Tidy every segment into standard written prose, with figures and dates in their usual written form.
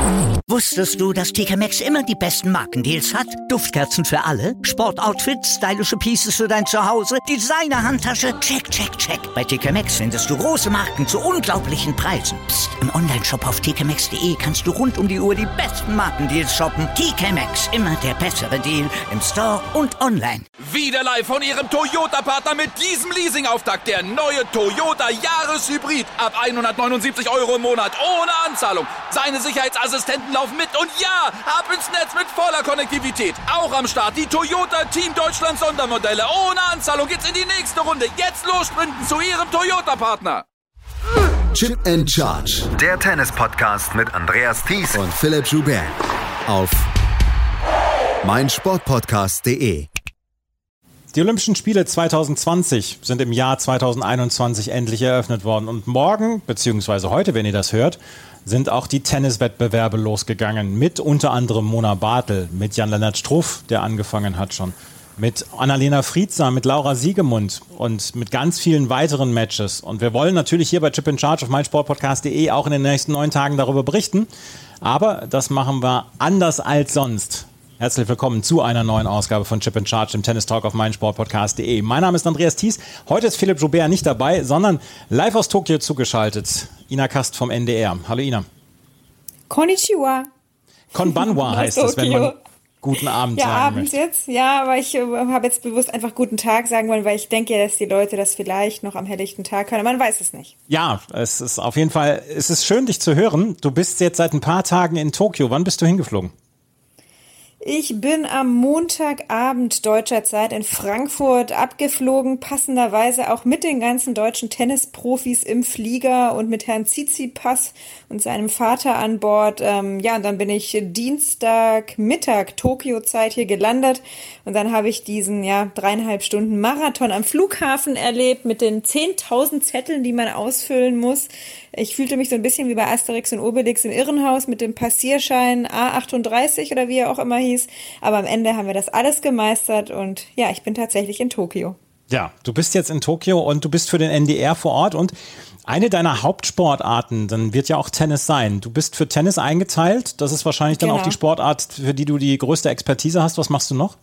Wusstest du, dass TK Maxx immer die besten Markendeals hat? Duftkerzen für alle, Sportoutfits, stylische Pieces für dein Zuhause, Designer-Handtasche, check, check, check. Bei TK Maxx findest du große Marken zu unglaublichen Preisen. Psst. Im Onlineshop auf tkmaxx.de kannst du rund um die Uhr die besten Markendeals shoppen. TK Maxx, immer der bessere Deal im Store und online. Wieder live von Ihrem Toyota-Partner mit diesem Leasing-Auftakt. Der neue Toyota Jahreshybrid. Ab 179 € im Monat. Ohne Anzahlung. Seine Sicherheitsassistenten laufen mit. Und ja, ab ins Netz mit voller Konnektivität. Auch am Start die Toyota Team Deutschland Sondermodelle. Ohne Anzahlung geht's in die nächste Runde. Jetzt los sprinten zu Ihrem Toyota-Partner. Chip and Charge. Der Tennis-Podcast mit Andreas Thies und Philipp Joubert. Auf meinsportpodcast.de. Die Olympischen Spiele 2020 sind im Jahr 2021 endlich eröffnet worden. Und morgen, beziehungsweise heute, wenn ihr das hört, sind auch die Tenniswettbewerbe losgegangen. Mit unter anderem Mona Bartel, mit Jan-Lennart Struff, der angefangen hat schon, mit Annalena Friedsam, mit Laura Siegemund und mit ganz vielen weiteren Matches. Und wir wollen natürlich hier bei Chip in Charge auf meinsportpodcast.de auch in den nächsten 9 Tagen darüber berichten. Aber das machen wir anders als sonst. Herzlich willkommen zu einer neuen Ausgabe von Chip in Charge, dem Tennis Talk auf meinsportpodcast.de. Mein Name ist Andreas Thies. Heute ist Philipp Joubert nicht dabei, sondern live aus Tokio zugeschaltet. Ina Kast vom NDR. Hallo Ina. Konnichiwa. Konbanwa heißt es, wenn man guten Abend sagen abends möchte. Jetzt. Ja, aber ich habe jetzt bewusst einfach guten Tag sagen wollen, weil ich denke, dass die Leute das vielleicht noch am helllichten Tag hören. Man weiß es nicht. Ja, es ist auf jeden Fall, es ist schön, dich zu hören. Du bist jetzt seit ein paar Tagen in Tokio. Wann bist du hingeflogen? Ich bin am Montagabend deutscher Zeit in Frankfurt abgeflogen, passenderweise auch mit den ganzen deutschen Tennisprofis im Flieger und mit Herrn Tsitsipas und seinem Vater an Bord. Und dann bin ich Dienstagmittag Tokio-Zeit hier gelandet und dann habe ich diesen 3,5 Stunden Marathon am Flughafen erlebt mit den 10.000 Zetteln, die man ausfüllen muss. Ich fühlte mich so ein bisschen wie bei Asterix und Obelix im Irrenhaus mit dem Passierschein A38 oder wie er auch immer hieß. Aber am Ende haben wir das alles gemeistert und ja, ich bin tatsächlich in Tokio. Ja, du bist jetzt in Tokio und du bist für den NDR vor Ort und eine deiner Hauptsportarten, dann wird ja auch Tennis sein. Du bist für Tennis eingeteilt. Das ist wahrscheinlich dann auch die Sportart, für die du die größte Expertise hast. Was machst du noch?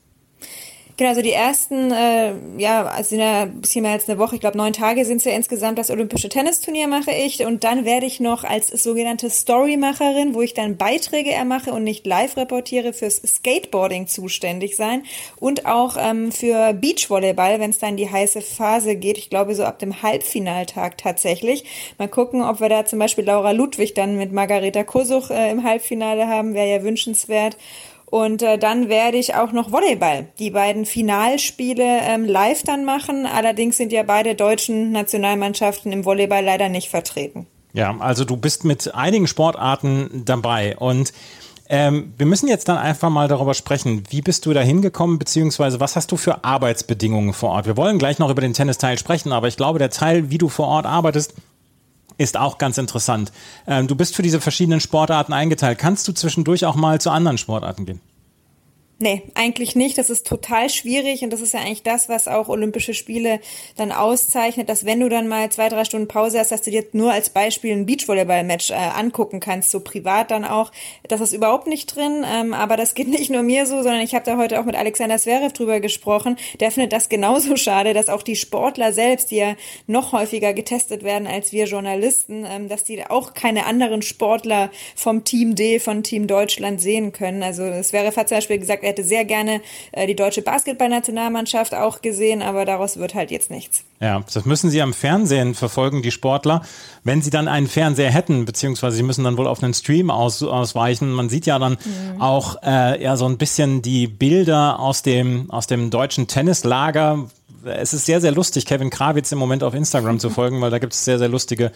Genau, also die ersten, sind ja ein bisschen mehr als eine Woche, ich glaube 9 Tage sind es ja insgesamt, das Olympische Tennisturnier mache ich und dann werde ich noch als sogenannte Storymacherin, wo ich dann Beiträge mache und nicht live reportiere, fürs Skateboarding zuständig sein und auch für Beachvolleyball, wenn es dann in die heiße Phase geht, ich glaube so ab dem Halbfinaltag tatsächlich. Mal gucken, ob wir da zum Beispiel Laura Ludwig dann mit Margareta Kosuch im Halbfinale haben, wäre ja wünschenswert. Und dann werde ich auch noch Volleyball, die beiden Finalspiele live dann machen. Allerdings sind ja beide deutschen Nationalmannschaften im Volleyball leider nicht vertreten. Ja, also du bist mit einigen Sportarten dabei und wir müssen jetzt dann einfach mal darüber sprechen, wie bist du da hingekommen, beziehungsweise was hast du für Arbeitsbedingungen vor Ort? Wir wollen gleich noch über den Tennisteil sprechen, aber ich glaube, der Teil, wie du vor Ort arbeitest, ist auch ganz interessant. Du bist für diese verschiedenen Sportarten eingeteilt. Kannst du zwischendurch auch mal zu anderen Sportarten gehen? Nee, eigentlich nicht. Das ist total schwierig und das ist ja eigentlich das, was auch Olympische Spiele dann auszeichnet, dass wenn du dann mal 2-3 Stunden Pause hast, dass du dir nur als Beispiel ein Beachvolleyball-Match angucken kannst, so privat dann auch. Das ist überhaupt nicht drin, aber das geht nicht nur mir so, sondern ich habe da heute auch mit Alexander Zverev drüber gesprochen. Der findet das genauso schade, dass auch die Sportler selbst, die ja noch häufiger getestet werden als wir Journalisten, dass die auch keine anderen Sportler vom Team D, von Team Deutschland sehen können. Also Zverev hat zum Beispiel gesagt, er hätte sehr gerne die deutsche Basketballnationalmannschaft auch gesehen, aber daraus wird halt jetzt nichts. Ja, das müssen sie am Fernsehen verfolgen, die Sportler, wenn sie dann einen Fernseher hätten, beziehungsweise sie müssen dann wohl auf einen Stream ausweichen. Man sieht ja dann auch so ein bisschen die Bilder aus dem deutschen Tennislager. Es ist sehr, sehr lustig, Kevin Krawitz im Moment auf Instagram zu folgen, weil da gibt es sehr, sehr lustige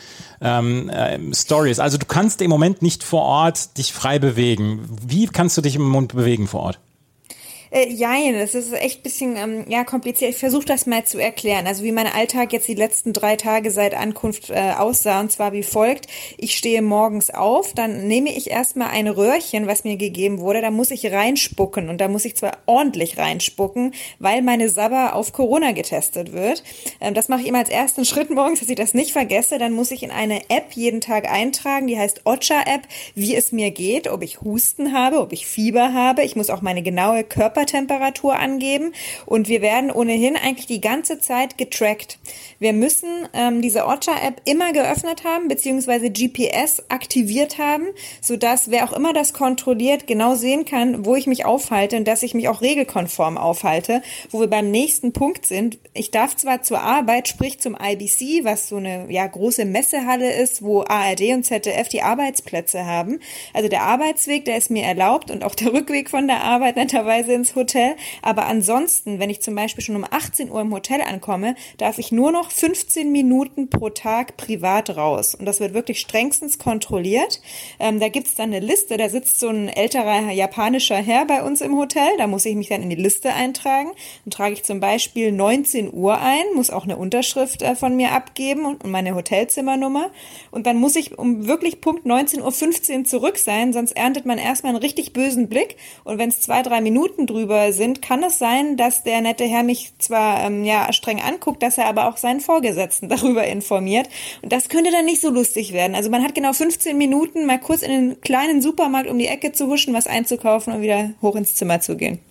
Stories. Also du kannst im Moment nicht vor Ort dich frei bewegen. Wie kannst du dich im Moment bewegen vor Ort? Jein, das ist echt ein bisschen kompliziert. Ich versuche das mal zu erklären. Also wie mein Alltag jetzt die letzten 3 Tage seit Ankunft aussah, und zwar wie folgt. Ich stehe morgens auf, dann nehme ich erstmal ein Röhrchen, was mir gegeben wurde, da muss ich reinspucken und da muss ich zwar ordentlich reinspucken, weil meine Sabber auf Corona getestet wird. Das mache ich immer als ersten Schritt morgens, dass ich das nicht vergesse. Dann muss ich in eine App jeden Tag eintragen, die heißt Ocha-App, wie es mir geht, ob ich Husten habe, ob ich Fieber habe. Ich muss auch meine genaue Körpertemperatur angeben und wir werden ohnehin eigentlich die ganze Zeit getrackt. Wir müssen diese Ocha-App immer geöffnet haben, beziehungsweise GPS aktiviert haben, sodass wer auch immer das kontrolliert, genau sehen kann, wo ich mich aufhalte und dass ich mich auch regelkonform aufhalte, wo wir beim nächsten Punkt sind. Ich darf zwar zur Arbeit, sprich zum IBC, was so eine große Messehalle ist, wo ARD und ZDF die Arbeitsplätze haben. Also der Arbeitsweg, der ist mir erlaubt und auch der Rückweg von der Arbeit netterweise ins Hotel. Aber ansonsten, wenn ich zum Beispiel schon um 18 Uhr im Hotel ankomme, darf ich nur noch 15 Minuten pro Tag privat raus. Und das wird wirklich strengstens kontrolliert. Da gibt's dann eine Liste, da sitzt so ein älterer japanischer Herr bei uns im Hotel. Da muss ich mich dann in die Liste eintragen. Dann trage ich zum Beispiel 19 Uhr ein, muss auch eine Unterschrift von mir abgeben und meine Hotelzimmernummer. Und dann muss ich um wirklich Punkt 19:15 Uhr zurück sein, sonst erntet man erstmal einen richtig bösen Blick. Und wenn es 2-3 Minuten drüber sind, kann es sein, dass der nette Herr mich zwar streng anguckt, dass er aber auch seinen Vorgesetzten darüber informiert. Und das könnte dann nicht so lustig werden. Also man hat genau 15 Minuten, mal kurz in den kleinen Supermarkt um die Ecke zu huschen, was einzukaufen und wieder hoch ins Zimmer zu gehen.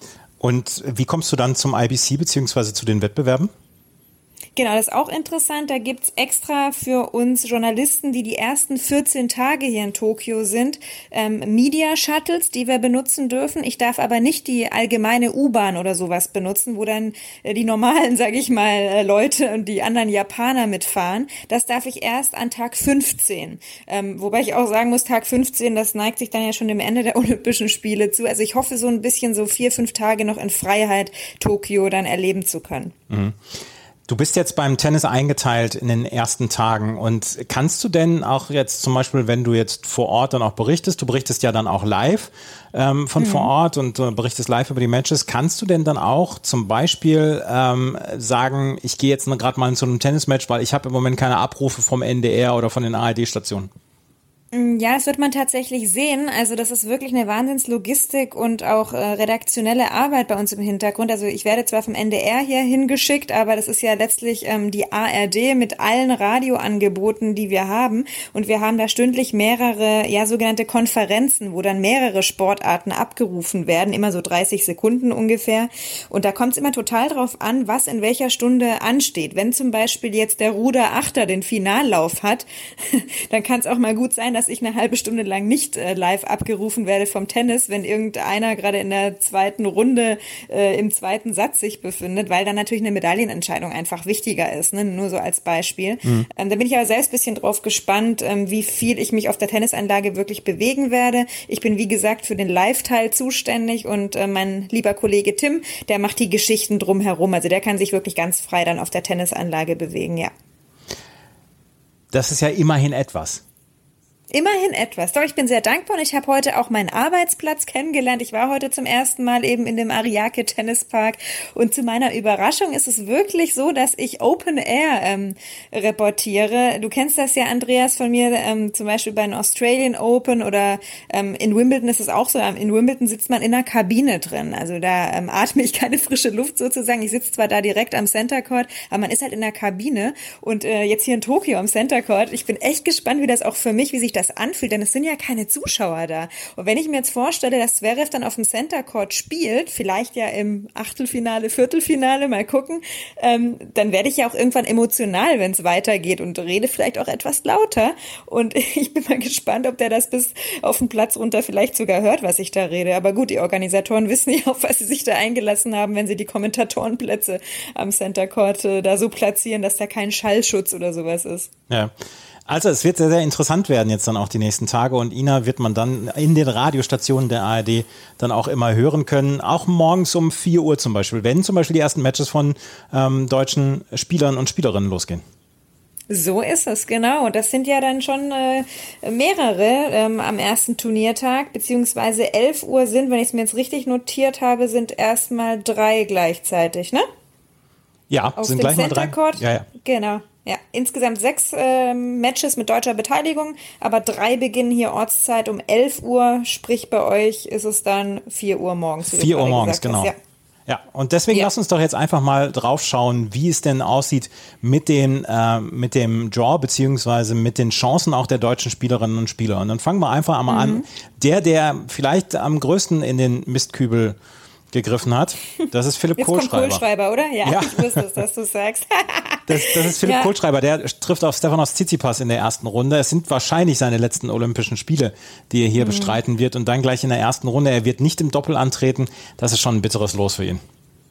Und wie kommst du dann zum IBC bzw. zu den Wettbewerben? Genau, das ist auch interessant. Da gibt's extra für uns Journalisten, die ersten 14 Tage hier in Tokio sind, Media-Shuttles, die wir benutzen dürfen. Ich darf aber nicht die allgemeine U-Bahn oder sowas benutzen, wo dann die normalen, sage ich mal, Leute und die anderen Japaner mitfahren. Das darf ich erst an Tag 15. Wobei ich auch sagen muss, Tag 15, das neigt sich dann ja schon dem Ende der Olympischen Spiele zu. Also ich hoffe, so ein bisschen so 4-5 Tage noch in Freiheit Tokio dann erleben zu können. Mhm. Du bist jetzt beim Tennis eingeteilt in den ersten Tagen und kannst du denn auch jetzt zum Beispiel, wenn du jetzt vor Ort dann auch berichtest, du berichtest ja dann auch live von vor Ort und berichtest live über die Matches, kannst du denn dann auch zum Beispiel sagen, ich gehe jetzt gerade mal zu einem Tennismatch, weil ich habe im Moment keine Abrufe vom NDR oder von den ARD-Stationen? Ja, das wird man tatsächlich sehen. Also das ist wirklich eine Wahnsinnslogistik und auch redaktionelle Arbeit bei uns im Hintergrund. Also ich werde zwar vom NDR hier hingeschickt, aber das ist ja letztlich die ARD mit allen Radioangeboten, die wir haben. Und wir haben da stündlich mehrere, sogenannte Konferenzen, wo dann mehrere Sportarten abgerufen werden, immer so 30 Sekunden ungefähr. Und da kommt es immer total drauf an, was in welcher Stunde ansteht. Wenn zum Beispiel jetzt der Ruderachter den Finallauf hat, dann kann es auch mal gut sein, dass ich eine halbe Stunde lang nicht live abgerufen werde vom Tennis, wenn irgendeiner gerade in der zweiten Runde im zweiten Satz sich befindet, weil dann natürlich eine Medaillenentscheidung einfach wichtiger ist, ne? Nur so als Beispiel. Da bin ich aber selbst ein bisschen drauf gespannt, wie viel ich mich auf der Tennisanlage wirklich bewegen werde. Ich bin, wie gesagt, für den Live-Teil zuständig und mein lieber Kollege Tim, der macht die Geschichten drumherum. Also der kann sich wirklich ganz frei dann auf der Tennisanlage bewegen, ja. Das ist ja immerhin etwas. Immerhin etwas. Doch, ich bin sehr dankbar und ich habe heute auch meinen Arbeitsplatz kennengelernt. Ich war heute zum ersten Mal eben in dem Ariake Tennispark und zu meiner Überraschung ist es wirklich so, dass ich Open Air reportiere. Du kennst das ja, Andreas, von mir, zum Beispiel bei den Australian Open oder in Wimbledon ist es auch so. In Wimbledon sitzt man in einer Kabine drin. Also da atme ich keine frische Luft sozusagen. Ich sitze zwar da direkt am Center Court, aber man ist halt in der Kabine und jetzt hier in Tokio am Center Court. Ich bin echt gespannt, wie das auch für mich, wie sich das anfühlt, denn es sind ja keine Zuschauer da. Und wenn ich mir jetzt vorstelle, dass Zverev dann auf dem Center Court spielt, vielleicht ja im Achtelfinale, Viertelfinale, mal gucken, dann werde ich ja auch irgendwann emotional, wenn es weitergeht und rede vielleicht auch etwas lauter. Und ich bin mal gespannt, ob der das bis auf den Platz runter vielleicht sogar hört, was ich da rede. Aber gut, die Organisatoren wissen ja auch, was sie sich da eingelassen haben, wenn sie die Kommentatorenplätze am Center Court da so platzieren, dass da kein Schallschutz oder sowas ist. Ja. Also es wird sehr, sehr interessant werden jetzt dann auch die nächsten Tage und Ina wird man dann in den Radiostationen der ARD dann auch immer hören können, auch morgens um 4 Uhr zum Beispiel, wenn zum Beispiel die ersten Matches von deutschen Spielern und Spielerinnen losgehen. So ist es, genau. Und das sind ja dann schon mehrere am ersten Turniertag, beziehungsweise 11 Uhr sind, wenn ich es mir jetzt richtig notiert habe, sind erstmal 3 gleichzeitig, ne? Ja, Auf sind dem gleich mal 3. Center Court. Ja. Genau. Ja, insgesamt 6 Matches mit deutscher Beteiligung, aber 3 beginnen hier Ortszeit um 11 Uhr, sprich bei euch ist es dann 4 Uhr morgens. 4 Uhr morgens, genau. Ja, und deswegen lass uns doch jetzt einfach mal drauf schauen, wie es denn aussieht mit dem Draw beziehungsweise mit den Chancen auch der deutschen Spielerinnen und Spieler. Und dann fangen wir einfach einmal an. Der vielleicht am größten in den Mistkübel gegriffen hat, das ist Philipp Kohlschreiber. Jetzt kommt Kohlschreiber, oder? Ja, ich wusste es, dass du es sagst. Das ist Philipp Kohlschreiber, der trifft auf Stefanos Tsitsipas in der ersten Runde. Es sind wahrscheinlich seine letzten Olympischen Spiele, die er hier bestreiten wird und dann gleich in der ersten Runde. Er wird nicht im Doppel antreten. Das ist schon ein bitteres Los für ihn.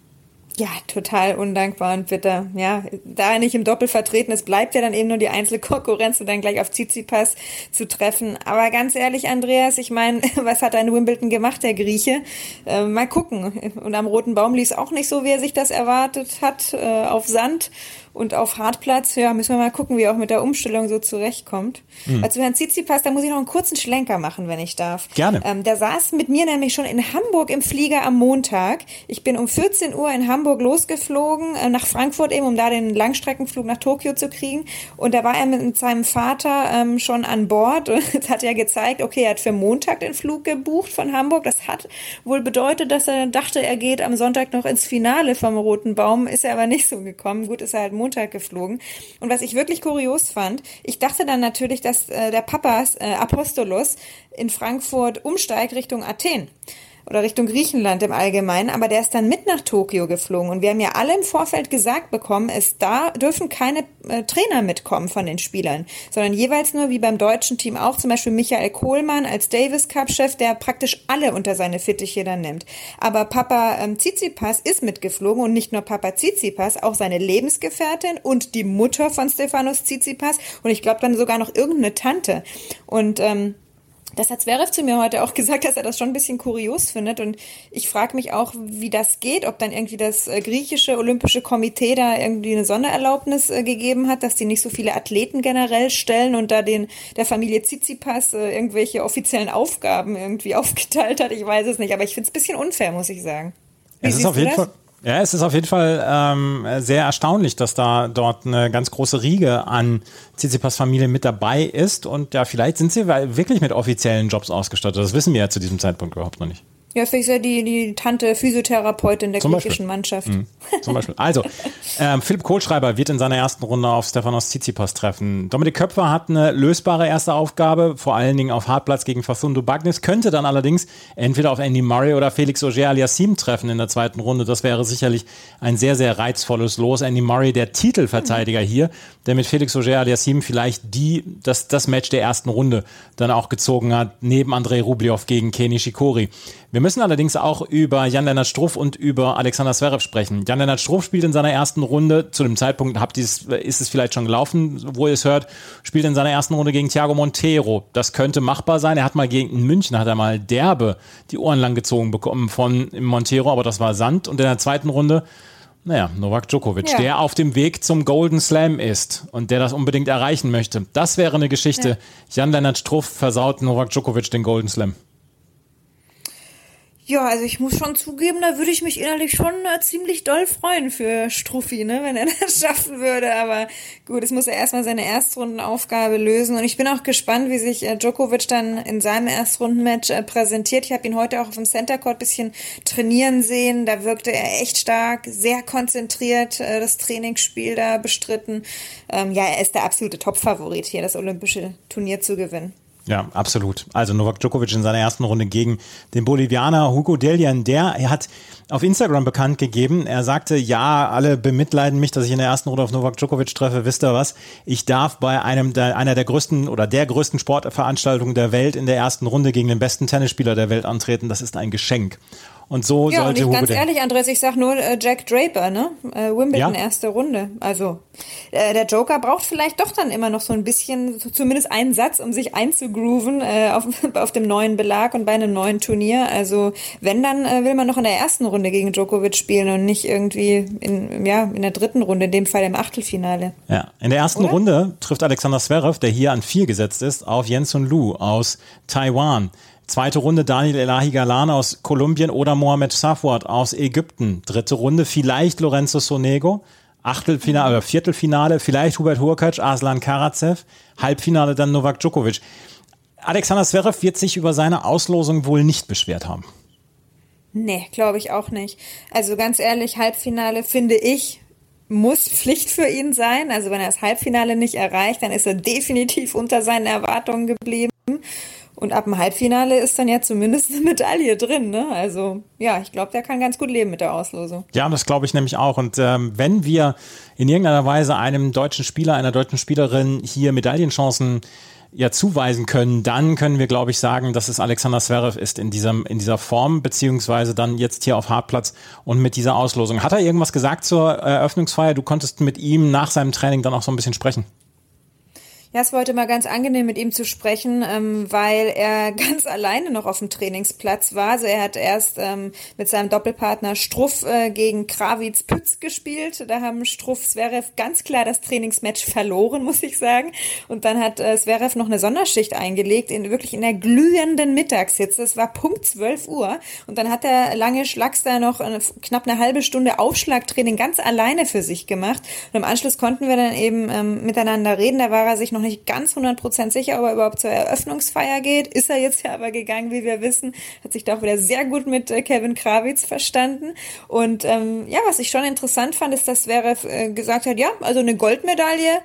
Ja, total undankbar und bitter. Ja, da er nicht im Doppel vertreten ist, bleibt ja dann eben nur die Einzelkonkurrenz und dann gleich auf Tsitsipas zu treffen. Aber ganz ehrlich, Andreas, ich meine, was hat er in Wimbledon gemacht, der Grieche? Mal gucken. Und am Roten Baum lief es auch nicht so, wie er sich das erwartet hat, auf Sand. Und auf Hartplatz, ja, müssen wir mal gucken, wie er auch mit der Umstellung so zurechtkommt. Also Herrn Tsitsipas, da muss ich noch einen kurzen Schlenker machen, wenn ich darf. Gerne. Der saß mit mir nämlich schon in Hamburg im Flieger am Montag. Ich bin um 14 Uhr in Hamburg losgeflogen, nach Frankfurt eben, um da den Langstreckenflug nach Tokio zu kriegen. Und da war er mit seinem Vater schon an Bord und jetzt hat er gezeigt, okay, er hat für Montag den Flug gebucht von Hamburg. Das hat wohl bedeutet, dass er dachte, er geht am Sonntag noch ins Finale vom Roten Baum. Ist er aber nicht so gekommen. Gut, ist er halt Montag geflogen. Und was ich wirklich kurios fand, ich dachte dann natürlich, dass der Papas Apostolos in Frankfurt umsteigt Richtung Athen oder Richtung Griechenland im Allgemeinen, aber der ist dann mit nach Tokio geflogen und wir haben ja alle im Vorfeld gesagt bekommen, da dürfen keine Trainer mitkommen von den Spielern, sondern jeweils nur, wie beim deutschen Team auch, zum Beispiel Michael Kohlmann als Davis-Cup-Chef, der praktisch alle unter seine Fittiche dann nimmt. Aber Papa Tsitsipas ist mitgeflogen und nicht nur Papa Tsitsipas, auch seine Lebensgefährtin und die Mutter von Stefanos Tsitsipas und ich glaube dann sogar noch irgendeine Tante. Und das hat Zverev zu mir heute auch gesagt, dass er das schon ein bisschen kurios findet und ich frage mich auch, wie das geht, ob dann irgendwie das griechische Olympische Komitee da irgendwie eine Sondererlaubnis gegeben hat, dass die nicht so viele Athleten generell stellen und da der Familie Tsitsipas irgendwelche offiziellen Aufgaben irgendwie aufgeteilt hat. Ich weiß es nicht, aber ich finde es ein bisschen unfair, muss ich sagen. Es ist auf jeden Fall... Ja, es ist auf jeden Fall sehr erstaunlich, dass dort eine ganz große Riege an Tsitsipas Familie mit dabei ist und ja, vielleicht sind sie wirklich mit offiziellen Jobs ausgestattet. Das wissen wir ja zu diesem Zeitpunkt überhaupt noch nicht. Ja, vielleicht ist ja die Tante Physiotherapeutin der griechischen Mannschaft. Zum Beispiel. Also, Philipp Kohlschreiber wird in seiner ersten Runde auf Stefanos Tsitsipas treffen. Dominik Köpfer hat eine lösbare erste Aufgabe, vor allen Dingen auf Hartplatz gegen Facundo Bagnis, könnte dann allerdings entweder auf Andy Murray oder Felix Auger-Aliassime treffen in der zweiten Runde. Das wäre sicherlich ein sehr, sehr reizvolles Los. Andy Murray, der Titelverteidiger hier, der mit Felix Auger-Aliassime vielleicht das Match der ersten Runde dann auch gezogen hat, neben Andrei Rublev gegen Kei Nishikori. Wir müssen allerdings auch über Jan-Lennart Struff und über Alexander Zverev sprechen. Jan-Lennart Struff spielt in seiner ersten Runde, zu dem Zeitpunkt ist es vielleicht schon gelaufen, wo ihr es hört, spielt in seiner ersten Runde gegen Thiago Monteiro. Das könnte machbar sein. Er hat mal in München derbe die Ohren lang gezogen bekommen von Monteiro, aber das war Sand. Und in der zweiten Runde, Novak Djokovic, der auf dem Weg zum Golden Slam ist und der das unbedingt erreichen möchte. Das wäre eine Geschichte. Ja. Jan-Lennart Struff versaut Novak Djokovic den Golden Slam. Ja, also ich muss schon zugeben, da würde ich mich innerlich schon ziemlich doll freuen für Struffi, ne, wenn er das schaffen würde. Aber gut, es muss er erstmal seine Erstrundenaufgabe lösen. Und ich bin auch gespannt, wie sich Djokovic dann in seinem Erstrundenmatch präsentiert. Ich habe ihn heute auch auf dem Center Court ein bisschen trainieren sehen. Da wirkte er echt stark, sehr konzentriert, das Trainingsspiel da bestritten. Er ist der absolute Top-Favorit hier, das olympische Turnier zu gewinnen. Ja, absolut. Also Novak Djokovic in seiner ersten Runde gegen den Bolivianer Hugo Dellien. Er hat auf Instagram bekannt gegeben, er sagte, ja, alle bemitleiden mich, dass ich in der ersten Runde auf Novak Djokovic treffe. Wisst ihr was? Ich darf bei einer der größten oder der größten Sportveranstaltungen der Welt in der ersten Runde gegen den besten Tennisspieler der Welt antreten. Das ist ein Geschenk. Und so ja, sollte und Huber. Ganz ehrlich, Andreas, ich sag nur Jack Draper, ne? Wimbledon erste Runde. Also der Joker braucht vielleicht doch dann immer noch so ein bisschen, zumindest einen Satz, um sich einzugrooven auf dem neuen Belag und bei einem neuen Turnier. Also wenn, dann will man noch in der ersten Runde gegen Djokovic spielen und nicht irgendwie in der dritten Runde, in dem Fall im Achtelfinale. Ja, in der ersten Runde trifft Alexander Zverev, der hier an 4 gesetzt ist, auf Jensun Lu aus Taiwan. Zweite Runde Daniel Elahi Galan aus Kolumbien oder Mohamed Safwat aus Ägypten. Dritte Runde vielleicht Lorenzo Sonego. Achtelfinale oder Viertelfinale vielleicht Hubert Hurkacz, Aslan Karatsev. Halbfinale dann Novak Djokovic. Alexander Zverev wird sich über seine Auslosung wohl nicht beschwert haben. Nee, glaube ich auch nicht. Also ganz ehrlich, Halbfinale finde ich muss Pflicht für ihn sein. Also wenn er das Halbfinale nicht erreicht, dann ist er definitiv unter seinen Erwartungen geblieben. Und ab dem Halbfinale ist dann ja zumindest eine Medaille drin, ne? Also ja, ich glaube, der kann ganz gut leben mit der Auslosung. Ja, das glaube ich nämlich auch. Und wenn wir in irgendeiner Weise einem deutschen Spieler, einer deutschen Spielerin hier Medaillenchancen zuweisen können, dann können wir, glaube ich, sagen, dass es Alexander Zverev ist in dieser Form, beziehungsweise dann jetzt hier auf Hartplatz und mit dieser Auslosung. Hat er irgendwas gesagt zur Eröffnungsfeier? Du konntest mit ihm nach seinem Training dann auch so ein bisschen sprechen. Ja, es war heute mal ganz angenehm, mit ihm zu sprechen, weil er ganz alleine noch auf dem Trainingsplatz war. Also er hat erst mit seinem Doppelpartner Struff gegen Krawitz-Pütz gespielt. Da haben Struff-Zverev ganz klar das Trainingsmatch verloren, muss ich sagen. Und dann hat Zverev noch eine Sonderschicht eingelegt, wirklich in der glühenden Mittagshitze. Es war Punkt 12 Uhr. Und dann hat der lange Schlacks da noch knapp eine halbe Stunde Aufschlagtraining ganz alleine für sich gemacht. Und im Anschluss konnten wir dann eben miteinander reden. Da war er sich noch nicht ganz 100% sicher, ob er überhaupt zur Eröffnungsfeier geht. Ist er jetzt ja aber gegangen, wie wir wissen. Hat sich da auch wieder sehr gut mit Kevin Krawitz verstanden. Und was ich schon interessant fand, ist, dass Zverev gesagt hat, ja, also eine Goldmedaille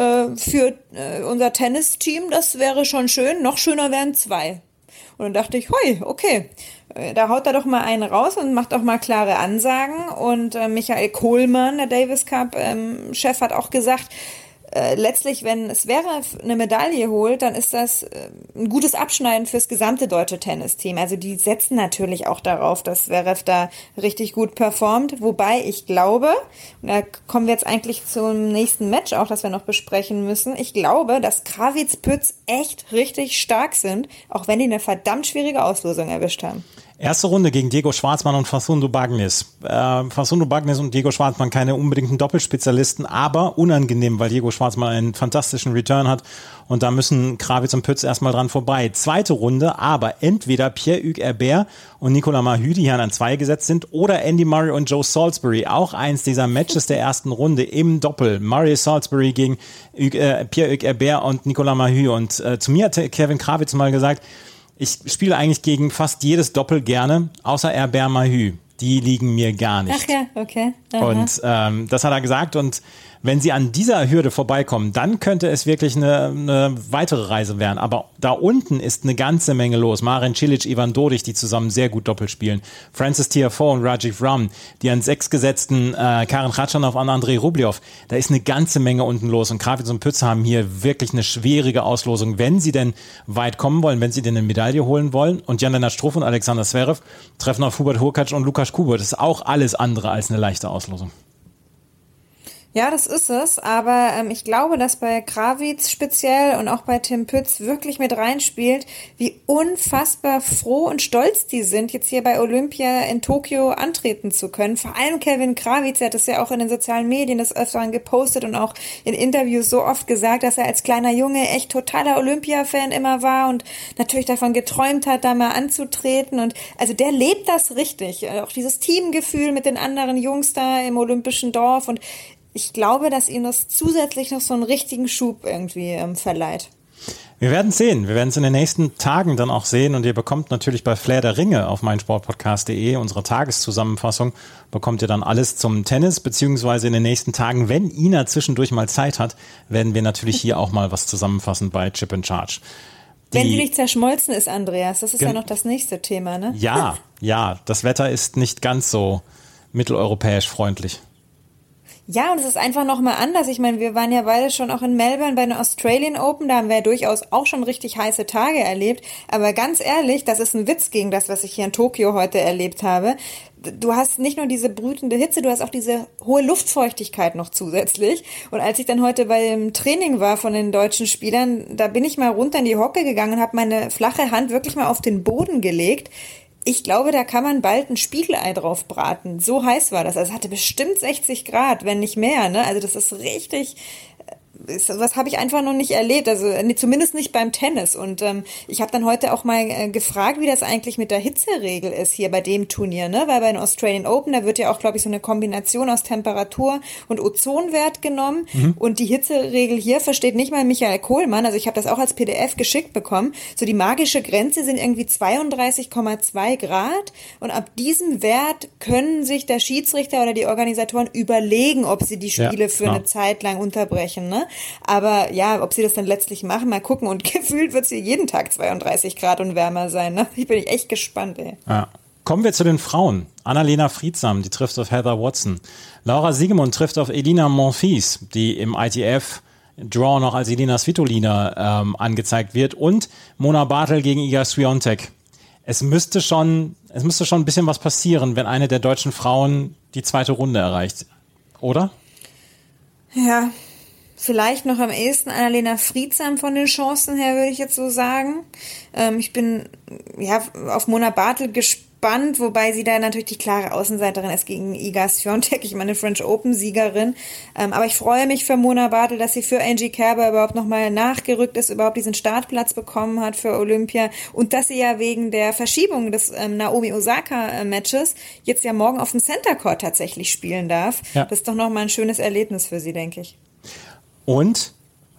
für unser Tennisteam, das wäre schon schön. Noch schöner wären 2. Und dann dachte ich, hui, okay, da haut er doch mal einen raus und macht auch mal klare Ansagen. Und Michael Kohlmann, der Davis Cup Chef, hat auch gesagt, letztlich, wenn Zverev eine Medaille holt, dann ist das ein gutes Abschneiden fürs gesamte deutsche Tennisteam. Also die setzen natürlich auch darauf, dass Zverev da richtig gut performt. Wobei ich glaube, und da kommen wir jetzt eigentlich zum nächsten Match auch, das wir noch besprechen müssen, ich glaube, dass Krawitz-Pütz echt richtig stark sind, auch wenn die eine verdammt schwierige Auslosung erwischt haben. Erste Runde gegen Diego Schwartzmann und Facundo Bagnis. Facundo Bagnis und Diego Schwartzmann keine unbedingten Doppelspezialisten, aber unangenehm, weil Diego Schwartzmann einen fantastischen Return hat und da müssen Krawitz und Pütz erstmal dran vorbei. Zweite Runde, aber entweder Pierre-Hugues Herbert und Nicolas Mahut, die hier an 2 gesetzt sind, oder Andy Murray und Joe Salisbury, auch eins dieser Matches der ersten Runde im Doppel. Murray Salisbury gegen Pierre-Hugues Herbert und Nicolas Mahut. Und zu mir hat Kevin Krawitz mal gesagt, ich spiele eigentlich gegen fast jedes Doppel gerne, außer Herbert Mahut. Die liegen mir gar nicht. Ach ja, okay. Aha. Und das hat er gesagt. Und wenn sie an dieser Hürde vorbeikommen, dann könnte es wirklich eine weitere Reise werden. Aber da unten ist eine ganze Menge los. Marin Cilic, Ivan Dodig, die zusammen sehr gut Doppel spielen. Francis Tiafoe und Rajiv Ram, die an 6 gesetzten Karen Khachanov und Andrei Rublev. Da ist eine ganze Menge unten los. Und Krawitz und Pütz haben hier wirklich eine schwierige Auslosung, wenn sie denn weit kommen wollen, wenn sie denn eine Medaille holen wollen. Und Jan-Lennart Struff und Alexander Zverev treffen auf Hubert Hurkacz und Lukas Kubot. Das ist auch alles andere als eine leichte Auslosung. Ja, das ist es, aber ich glaube, dass bei Krawitz speziell und auch bei Tim Pütz wirklich mit reinspielt, wie unfassbar froh und stolz die sind, jetzt hier bei Olympia in Tokio antreten zu können. Vor allem Kevin Krawitz, der hat das ja auch in den sozialen Medien des Öfteren gepostet und auch in Interviews so oft gesagt, dass er als kleiner Junge echt totaler Olympia-Fan immer war und natürlich davon geträumt hat, da mal anzutreten. Und also der lebt das richtig, auch dieses Teamgefühl mit den anderen Jungs da im olympischen Dorf, und ich glaube, dass ihm das zusätzlich noch so einen richtigen Schub irgendwie verleiht. Wir werden es sehen. Wir werden es in den nächsten Tagen dann auch sehen. Und ihr bekommt natürlich bei Flair der Ringe auf meinsportpodcast.de unsere Tageszusammenfassung. Bekommt ihr dann alles zum Tennis, beziehungsweise in den nächsten Tagen, wenn Ina zwischendurch mal Zeit hat, werden wir natürlich hier auch mal was zusammenfassen bei Chip in Charge. Wenn sie nicht zerschmolzen ist, Andreas, das ist ja noch das nächste Thema, ne? Ja, das Wetter ist nicht ganz so mitteleuropäisch freundlich. Ja, und es ist einfach nochmal anders. Ich meine, wir waren ja beide schon auch in Melbourne bei den Australian Open, da haben wir ja durchaus auch schon richtig heiße Tage erlebt. Aber ganz ehrlich, das ist ein Witz gegen das, was ich hier in Tokio heute erlebt habe. Du hast nicht nur diese brütende Hitze, du hast auch diese hohe Luftfeuchtigkeit noch zusätzlich. Und als ich dann heute beim Training war von den deutschen Spielern, da bin ich mal runter in die Hocke gegangen und habe meine flache Hand wirklich mal auf den Boden gelegt. Ich glaube, da kann man bald ein Spiegelei drauf braten. So heiß war das. Also es hatte bestimmt 60 Grad, wenn nicht mehr. Ne? Also das ist richtig... Was habe ich einfach noch nicht erlebt, also zumindest nicht beim Tennis. Und ich habe dann heute auch mal gefragt, wie das eigentlich mit der Hitzeregel ist hier bei dem Turnier, ne? Weil bei den Australian Open, da wird ja auch, glaube ich, so eine Kombination aus Temperatur und Ozonwert genommen. Und die Hitzeregel hier versteht nicht mal Michael Kohlmann, also ich habe das auch als PDF geschickt bekommen. So die magische Grenze sind irgendwie 32,2 Grad und ab diesem Wert können sich der Schiedsrichter oder die Organisatoren überlegen, ob sie die Spiele für eine Zeit lang unterbrechen, ne? Aber ja, ob sie das dann letztlich machen, mal gucken. Und gefühlt wird es hier jeden Tag 32 Grad und wärmer sein. Ne? Ich bin echt gespannt, ey. Ja. Kommen wir zu den Frauen. Annalena Friedsam, die trifft auf Heather Watson. Laura Siegemund trifft auf Elina Monfils, die im ITF-Draw noch als Elina Svitolina angezeigt wird. Und Mona Bartel gegen Iga Swiatek. Es müsste schon ein bisschen was passieren, wenn eine der deutschen Frauen die zweite Runde erreicht. Oder? Ja, vielleicht noch am ehesten Annalena Friedsam von den Chancen her, würde ich jetzt so sagen. Ich bin ja auf Mona Bartel gespannt, wobei sie da natürlich die klare Außenseiterin ist gegen Iga Swiatek, ich meine French Open-Siegerin. Aber ich freue mich für Mona Bartel, dass sie für Angie Kerber überhaupt nochmal nachgerückt ist, überhaupt diesen Startplatz bekommen hat für Olympia und dass sie ja wegen der Verschiebung des Naomi Osaka-Matches jetzt ja morgen auf dem Center Court tatsächlich spielen darf. Ja. Das ist doch nochmal ein schönes Erlebnis für sie, denke ich. Und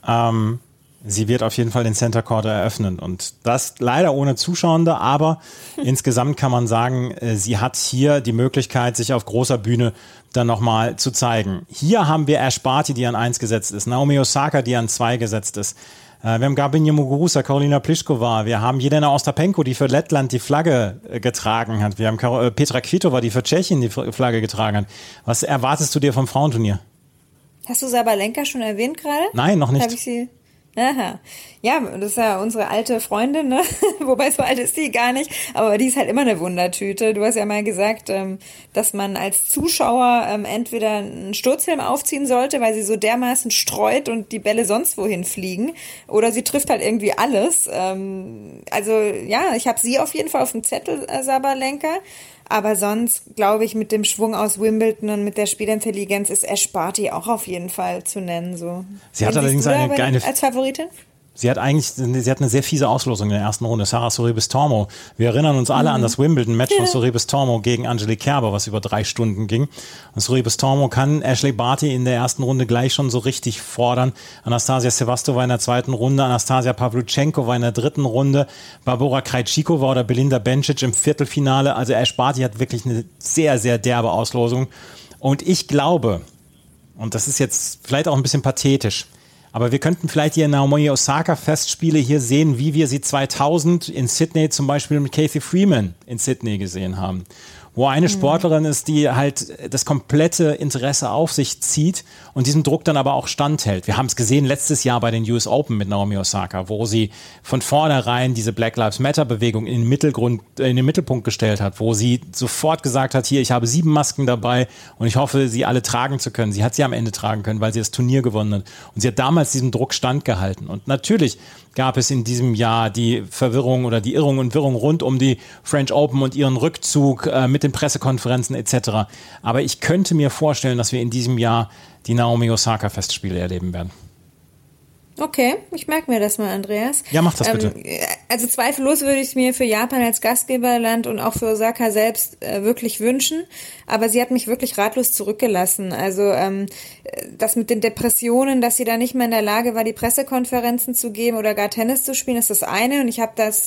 sie wird auf jeden Fall den Center Court eröffnen und das leider ohne Zuschauende, aber insgesamt kann man sagen, sie hat hier die Möglichkeit, sich auf großer Bühne dann nochmal zu zeigen. Hier haben wir Ash Barty, die an 1 gesetzt ist, Naomi Osaka, die an 2 gesetzt ist. Wir haben Garbine Muguruza, Karolina Pliskova, wir haben Jelena Ostapenko, die für Lettland die Flagge getragen hat. Wir haben Petra Kvitova, die für Tschechien die Flagge getragen hat. Was erwartest du dir vom Frauenturnier? Hast du Sabalenka schon erwähnt gerade? Nein, noch nicht. Habe ich sie? Aha. Ja, das ist ja unsere alte Freundin, ne? Wobei so alt ist die gar nicht, aber die ist halt immer eine Wundertüte. Du hast ja mal gesagt, dass man als Zuschauer entweder einen Sturzhelm aufziehen sollte, weil sie so dermaßen streut und die Bälle sonst wohin fliegen, oder sie trifft halt irgendwie alles. Also ja, ich habe sie auf jeden Fall auf dem Zettel, Sabalenka. Aber sonst, glaube ich, mit dem Schwung aus Wimbledon und mit der Spielintelligenz ist Ash Barty auch auf jeden Fall zu nennen. So. Sie hat allerdings eine geile... Als Favoritin? Sie hat eine sehr fiese Auslosung in der ersten Runde. Sarah Sorribes-Tormo. Wir erinnern uns alle an das Wimbledon-Match von Sorribes-Tormo gegen Angelique Kerber, was über 3 Stunden ging. Und Sorribes-Tormo kann Ashley Barty in der ersten Runde gleich schon so richtig fordern. Anastasia Sevastova in der zweiten Runde, Anastasia Pavlyuchenkova in der dritten Runde, Barbora Krejcikova oder Belinda Bencic im Viertelfinale. Also Ash Barty hat wirklich eine sehr, sehr derbe Auslosung. Und ich glaube, und das ist jetzt vielleicht auch ein bisschen pathetisch, aber wir könnten vielleicht die Naomi Osaka-Festspiele hier sehen, wie wir sie 2000 in Sydney zum Beispiel mit Cathy Freeman in Sydney gesehen haben. Wo eine Sportlerin ist, die halt das komplette Interesse auf sich zieht und diesem Druck dann aber auch standhält. Wir haben es gesehen letztes Jahr bei den US Open mit Naomi Osaka, wo sie von vornherein diese Black Lives Matter-Bewegung in den Mittelpunkt gestellt hat, wo sie sofort gesagt hat, hier, ich habe 7 Masken dabei und ich hoffe, sie alle tragen zu können. Sie hat sie am Ende tragen können, weil sie das Turnier gewonnen hat. Und sie hat damals diesem Druck standgehalten. Und natürlich gab es in diesem Jahr die Verwirrung oder die Irrung und Wirrung rund um die French Open und ihren Rückzug mit den Pressekonferenzen etc. Aber ich könnte mir vorstellen, dass wir in diesem Jahr die Naomi Osaka-Festspiele erleben werden. Okay, ich merke mir das mal, Andreas. Ja, mach das bitte. Also zweifellos würde ich es mir für Japan als Gastgeberland und auch für Osaka selbst wirklich wünschen, aber sie hat mich wirklich ratlos zurückgelassen. Also das mit den Depressionen, dass sie da nicht mehr in der Lage war, die Pressekonferenzen zu geben oder gar Tennis zu spielen, ist das eine. Und ich habe das,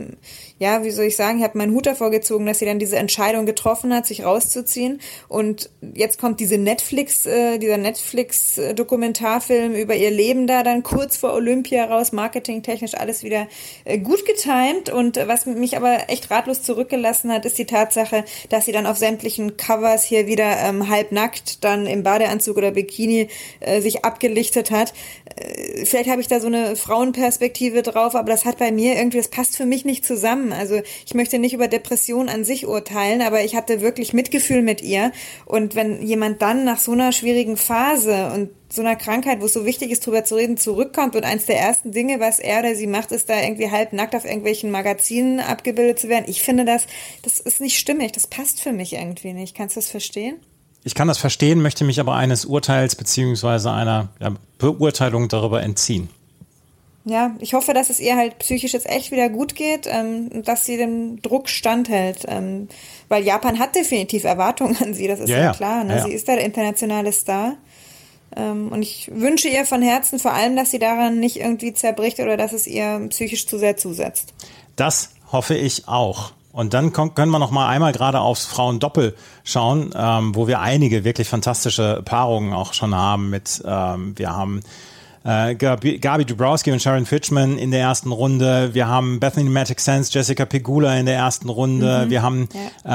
wie soll ich sagen, ich habe meinen Hut davor gezogen, dass sie dann diese Entscheidung getroffen hat, sich rauszuziehen. Und jetzt kommt dieser Netflix-Dokumentarfilm über ihr Leben da dann kurz kurz vor Olympia raus, marketingtechnisch alles wieder gut getimt. Und was mich aber echt ratlos zurückgelassen hat, ist die Tatsache, dass sie dann auf sämtlichen Covers hier wieder halbnackt dann im Badeanzug oder Bikini sich abgelichtet hat. Vielleicht habe ich da so eine Frauenperspektive drauf, aber das hat bei mir irgendwie, das passt für mich nicht zusammen. Also ich möchte nicht über Depression an sich urteilen, aber ich hatte wirklich Mitgefühl mit ihr. Und wenn jemand dann nach so einer schwierigen Phase und so einer Krankheit, wo es so wichtig ist, drüber zu reden, zurückkommt und eins der ersten Dinge, was er oder sie macht, ist da irgendwie halbnackt auf irgendwelchen Magazinen abgebildet zu werden. Ich finde, das ist nicht stimmig. Das passt für mich irgendwie nicht. Kannst du das verstehen? Ich kann das verstehen, möchte mich aber eines Urteils beziehungsweise einer Beurteilung darüber entziehen. Ja, ich hoffe, dass es ihr halt psychisch jetzt echt wieder gut geht, dass sie dem Druck standhält. Weil Japan hat definitiv Erwartungen an sie, das ist ja klar. Ne? Ja. Sie ist da der internationale Star. Und ich wünsche ihr von Herzen vor allem, dass sie daran nicht irgendwie zerbricht oder dass es ihr psychisch zu sehr zusetzt. Das hoffe ich auch. Und dann können wir noch mal einmal gerade aufs Frauendoppel schauen, wo wir einige wirklich fantastische Paarungen auch schon haben. Wir haben Gabi Dubrowski und Sharon Fitchman in der ersten Runde. Wir haben Bethany Mattek-Sands, Jessica Pegula in der ersten Runde. Wir haben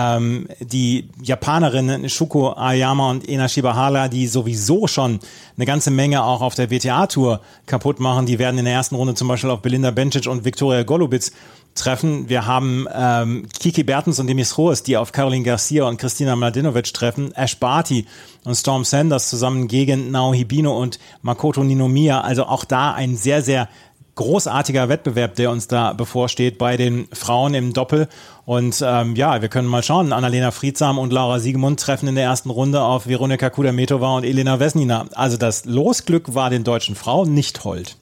die Japanerinnen Shuko Aoyama und Ena Shibahara, die sowieso schon eine ganze Menge auch auf der WTA-Tour kaputt machen. Die werden in der ersten Runde zum Beispiel auf Belinda Bencic und Viktoria Golubic treffen. Wir haben Kiki Bertens und Demis Roes, die auf Caroline Garcia und Kristina Mladenovic treffen. Ash Barty und Storm Sanders zusammen gegen Nao Hibino und Makoto Ninomiya. Also auch da ein sehr, sehr großartiger Wettbewerb, der uns da bevorsteht bei den Frauen im Doppel. Und wir können mal schauen. Annalena Friedsam und Laura Siegemund treffen in der ersten Runde auf Veronika Kudermetova und Elena Vesnina. Also das Losglück war den deutschen Frauen nicht hold.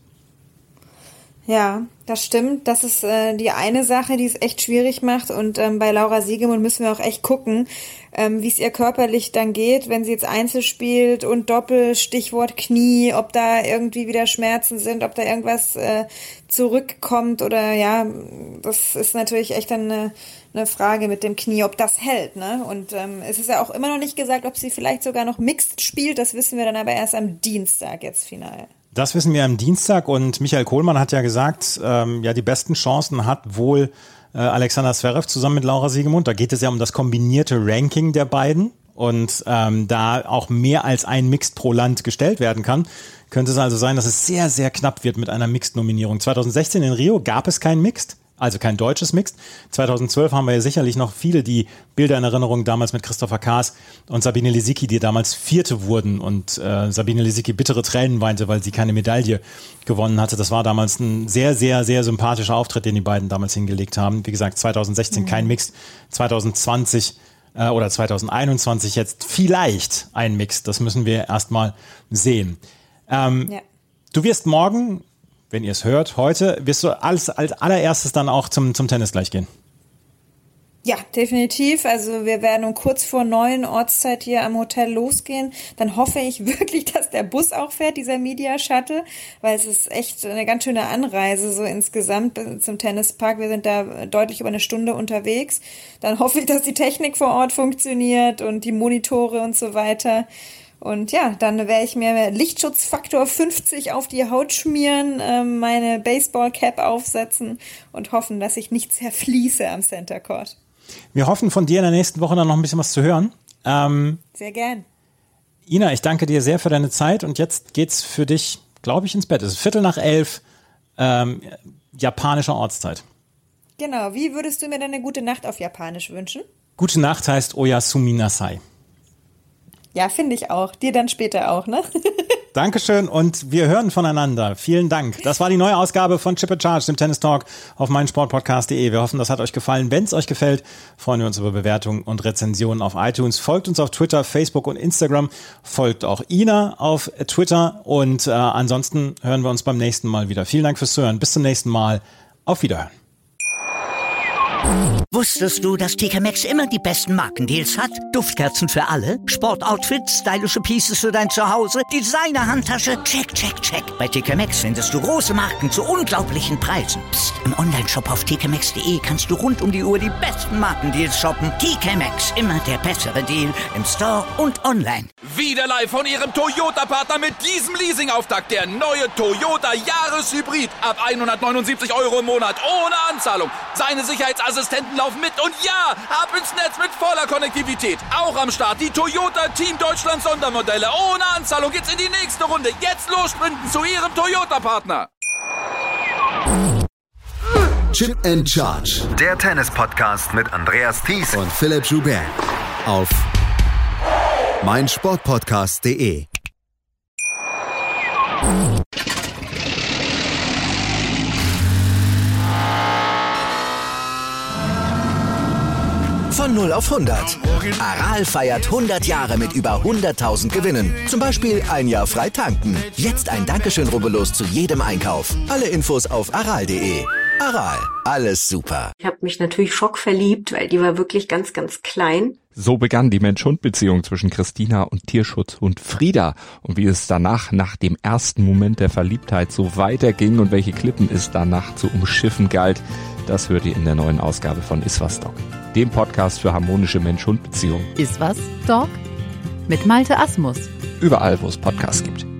Ja, das stimmt. Das ist die eine Sache, die es echt schwierig macht. Und bei Laura Siegemund müssen wir auch echt gucken, wie es ihr körperlich dann geht, wenn sie jetzt Einzel spielt und Doppel, Stichwort Knie, ob da irgendwie wieder Schmerzen sind, ob da irgendwas zurückkommt oder ja, das ist natürlich echt dann eine Frage mit dem Knie, ob das hält, ne? Und es ist ja auch immer noch nicht gesagt, ob sie vielleicht sogar noch Mixed spielt. Das wissen wir dann aber erst am Dienstag jetzt final. Das wissen wir am Dienstag und Michael Kohlmann hat ja gesagt, die besten Chancen hat wohl Alexander Zverev zusammen mit Laura Siegemund. Da geht es ja um das kombinierte Ranking der beiden und da auch mehr als ein Mixed pro Land gestellt werden kann, könnte es also sein, dass es sehr, sehr knapp wird mit einer Mixed-Nominierung. 2016 in Rio gab es kein Mixed. Also kein deutsches Mixed. 2012 haben wir ja sicherlich noch viele, die Bilder in Erinnerung damals mit Christopher Kaas und Sabine Lisicki, die damals Vierte wurden und Sabine Lisicki bittere Tränen weinte, weil sie keine Medaille gewonnen hatte. Das war damals ein sehr, sehr, sehr sympathischer Auftritt, den die beiden damals hingelegt haben. Wie gesagt, 2016 kein Mixed, 2020 oder 2021 jetzt vielleicht ein Mixed. Das müssen wir erstmal sehen. Du wirst morgen, wenn ihr es hört, heute, wirst du als allererstes dann auch zum Tennis gleich gehen? Ja, definitiv. Also wir werden um kurz vor 9 Ortszeit hier am Hotel losgehen. Dann hoffe ich wirklich, dass der Bus auch fährt, dieser Media Shuttle, weil es ist echt eine ganz schöne Anreise so insgesamt zum Tennispark. Wir sind da deutlich über eine Stunde unterwegs. Dann hoffe ich, dass die Technik vor Ort funktioniert und die Monitore und so weiter. Und ja, dann werde ich mir Lichtschutzfaktor 50 auf die Haut schmieren, meine Baseball-Cap aufsetzen und hoffen, dass ich nicht zerfließe am Center Court. Wir hoffen, von dir in der nächsten Woche dann noch ein bisschen was zu hören. Sehr gern. Ina, ich danke dir sehr für deine Zeit und jetzt geht's für dich, glaube ich, ins Bett. Es ist 11:15 japanischer Ortszeit. Genau. Wie würdest du mir denn eine gute Nacht auf Japanisch wünschen? Gute Nacht heißt Oyasumi Nasai. Ja, finde ich auch. Dir dann später auch, ne? Dankeschön und wir hören voneinander. Vielen Dank. Das war die neue Ausgabe von Chip and Charge, dem Tennis Talk auf meinsportpodcast.de. Wir hoffen, das hat euch gefallen. Wenn es euch gefällt, freuen wir uns über Bewertungen und Rezensionen auf iTunes. Folgt uns auf Twitter, Facebook und Instagram. Folgt auch Ina auf Twitter und ansonsten hören wir uns beim nächsten Mal wieder. Vielen Dank fürs Zuhören. Bis zum nächsten Mal. Auf Wiederhören. Wusstest du, dass TK Maxx immer die besten Markendeals hat? Duftkerzen für alle, Sportoutfits, stylische Pieces für dein Zuhause, Designer-Handtasche, check, check, check. Bei TK Maxx findest du große Marken zu unglaublichen Preisen. Psst. Im Onlineshop auf tkmaxx.de kannst du rund um die Uhr die besten Markendeals shoppen. TK Maxx, immer der bessere Deal im Store und online. Wieder live von Ihrem Toyota-Partner mit diesem Leasing-Auftakt. Der neue Toyota Jahreshybrid. Ab 179 € im Monat. Ohne Anzahlung. Seine Sicherheitsassistenten laufen mit. Und ja, ab ins Netz mit voller Konnektivität. Auch am Start die Toyota Team Deutschland Sondermodelle. Ohne Anzahlung geht's in die nächste Runde. Jetzt los sprinten zu Ihrem Toyota-Partner. Chip and Charge. Der Tennis-Podcast mit Andreas Thies Und Philipp Joubert. Auf meinsportpodcast.de. Von 0 auf 100. Aral feiert 100 Jahre mit über 100.000 Gewinnen. Zum Beispiel ein Jahr frei tanken. Jetzt ein Dankeschön, rubbellos zu jedem Einkauf. Alle Infos auf aral.de. Aral, alles super. Ich habe mich natürlich schockverliebt, weil die war wirklich ganz, ganz klein. So begann die Mensch-Hund-Beziehung zwischen Christina und Tierschutzhund Frieda. Und wie es danach, nach dem ersten Moment der Verliebtheit, so weiterging und welche Klippen es danach zu umschiffen galt, das hört ihr in der neuen Ausgabe von Iswas Dog, dem Podcast für harmonische Mensch-Hund-Beziehungen. Iswas Dog? Mit Malte Asmus. Überall, wo es Podcasts gibt.